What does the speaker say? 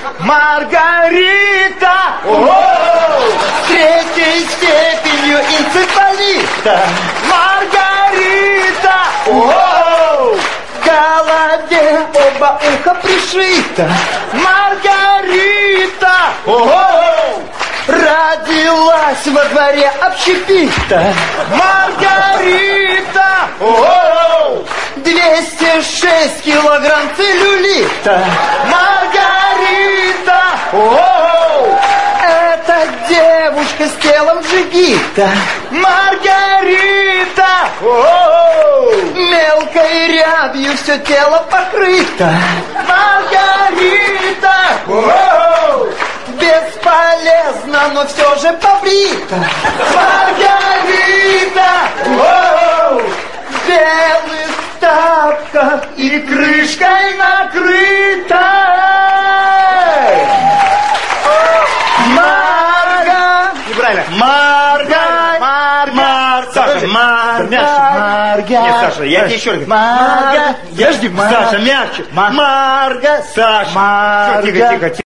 Маргарита! С третьей степенью энцефалита. Маргарита! В голове оба уха пришито. Маргарита! Родилась во дворе общепита. Маргарита! 206 килограмм целлюлита. Маргарита! Это девушка с телом джигита. Маргарита! Мелкой рябью все тело покрыто. Маргарита! Бесполезно, но все же побрита. Маргарита! В белых тапках и крышкой накрыта. Марга! Неправильно. Саша, Марга. Нет, Саша, я тебе еще раз говорю. Марга. Подожди, Саша, мягче. Марга. Саша. Марга. Все, тихо.